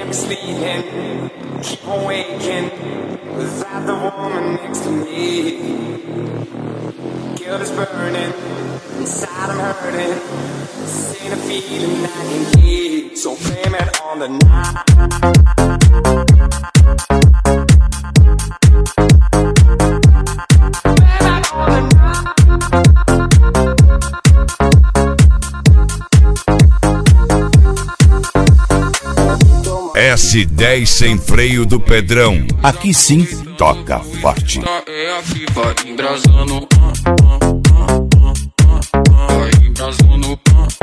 like sleeping, keep on waking without the woman next to me. Guilt is burning, inside I'm hurting. This ain't a feeling I can keep, so blame it on the night. S10 sem freio do Pedrão. Aqui sim toca forte. É aqui, vai embrasando. Vai embrasando.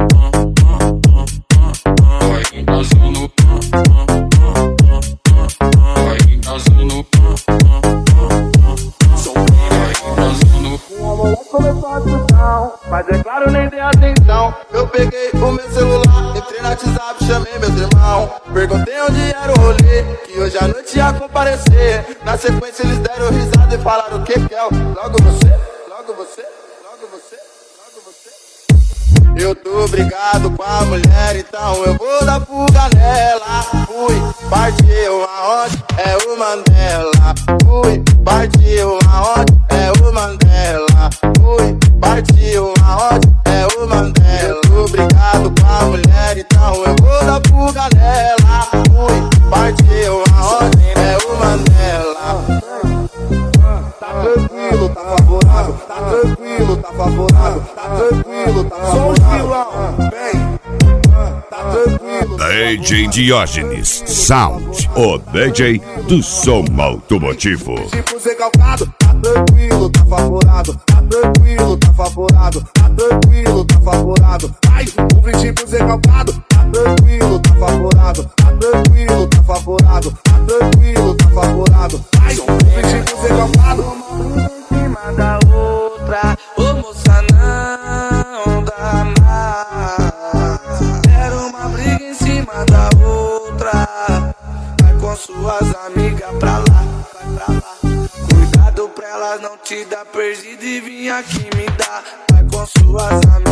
Vai embrasando. Vai embrasando. Mas é claro, nem dei atenção. Eu peguei o meu celular, entrei no WhatsApp, chamei meus irmãos. Perguntei onde era o rolê, que hoje à noite ia comparecer. Na sequência eles deram risada e falaram: o que que é? Logo você, logo você, logo você, logo você. Eu tô brigado com a mulher, então eu vou dar fuga nela. Fui, partiu aonde? É o Mandela. Fui, partiu aonde? É o Mandela. Fui, partiu aonde? É o Mandela. Eu tô brigado com a mulher, então eu vou dar fuga nela. Fui, partiu aonde? É o Mandela. Tá tranquilo, tá favorável. Tá tranquilo, tá favorável. Tá tranquilo, tá favorável. Vem. Tá tranquilo. DJ Diógenes Sound, o DJ do som automotivo. Tipo recalcado, tá tranquilo, tá favorável. Tá tranquilo, tá favorável. Tá tranquilo, tá favorável. Ai, o princípio recalcado, tá tranquilo, tá favorável. Tá tranquilo, tá favorável. Tá tranquilo, tá favorável. Ai, o princípio recalcado. Uma em cima da outra, ô moça, não dá mais. Era uma briga em cima da outra. Vai com suas amigas pra lá, vai pra lá. Cuidado pra elas não te dar perdido e vir aqui me dar. Vai com suas amigas.